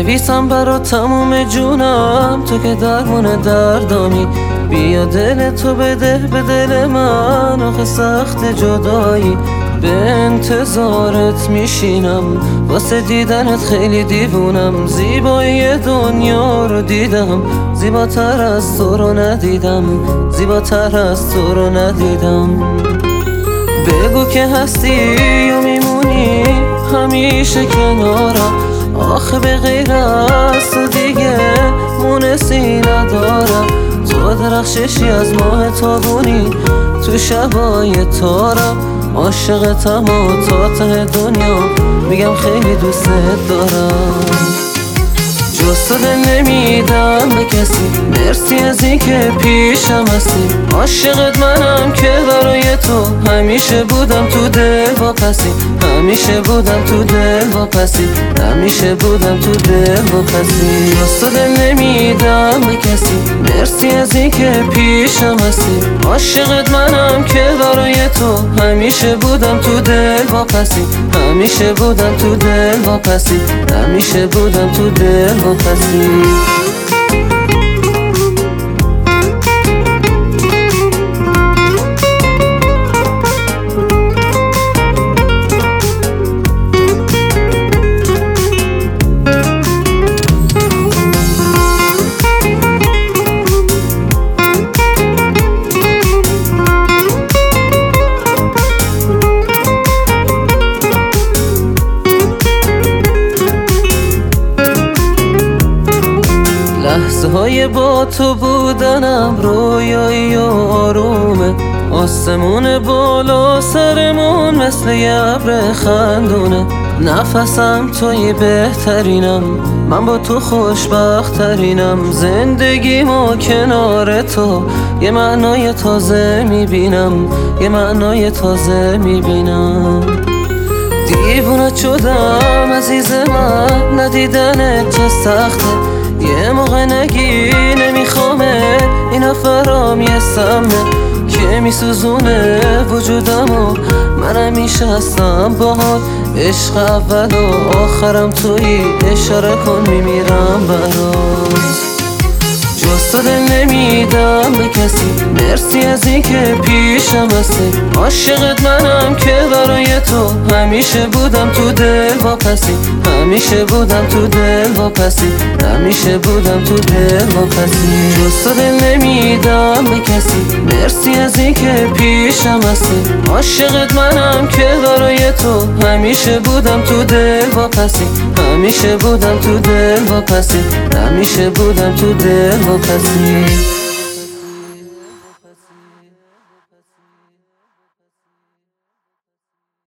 نویسم برا تموم جونم، تو که درمون دردانی. بیا دل تو بده به دل من، آخه سخت جدایی. به انتظارت میشینم، واسه دیدنت خیلی دیوونم. زیبایی دنیا رو دیدم، زیباتر از تو رو ندیدم، زیباتر از تو رو ندیدم. بگو که هستی یا میمونی همیشه کنارم، آخه به غیر از تو دیگه مونسی ندارم. تو درخششی از ماه تابونی، تو شبای تارم. عاشقتم و تا ته دنیا میگم خیلی دوست دارم. جز تو دل نمیدم به کسی، مرسی از این که پیشم هستی. عاشقت منم که برای تو همیشه بودم تو دل واپسی، همیشه بودم تو دل واپسی، همیشه بودم تو دل واپسی. جز تو دل نمیدم به کسی، مرسی از این که پیشم هستی. عاشقت منم که برای تو همیشه بودم تو دل واپسی، همیشه بودم تو دل واپسی، همیشه بودم تو دل واپسی. لحظه های با تو بودنم رویایی و آرومه. آسمون بالا سرمون مثل یه ابر خندونه. نفسم توی بهترینم، من با تو خوشبخترینم. زندگیمو کنار تو یه معنای تازه میبینم، یه معنای تازه میبینم. دیوونه شدم عزیز من، ندیدنت چه سخته. یه موقع نگی نمیخوامه، این افرام یه سمه که میسوزونه وجودمو. من همیشه هستم باهات، عشق اول و آخرم تویی. اشاره کن میمیرم برات. جز تو دل نمیدم به کسی، مرسی از این که پیشم هستی. عاشقت منم که برای تو همیشه بودم تو دل واپسی، همیشه بودم تو دل واپسی، همیشه بودم تو دل واپسی. جز تو دل نمیدم به کسی، مرسی از این که پیشم هستی. عاشقت منم که برای تو همیشه بودم تو دل واپسی، همیشه بودم تو دل واپسی، همیشه بودم تو دل واپسی.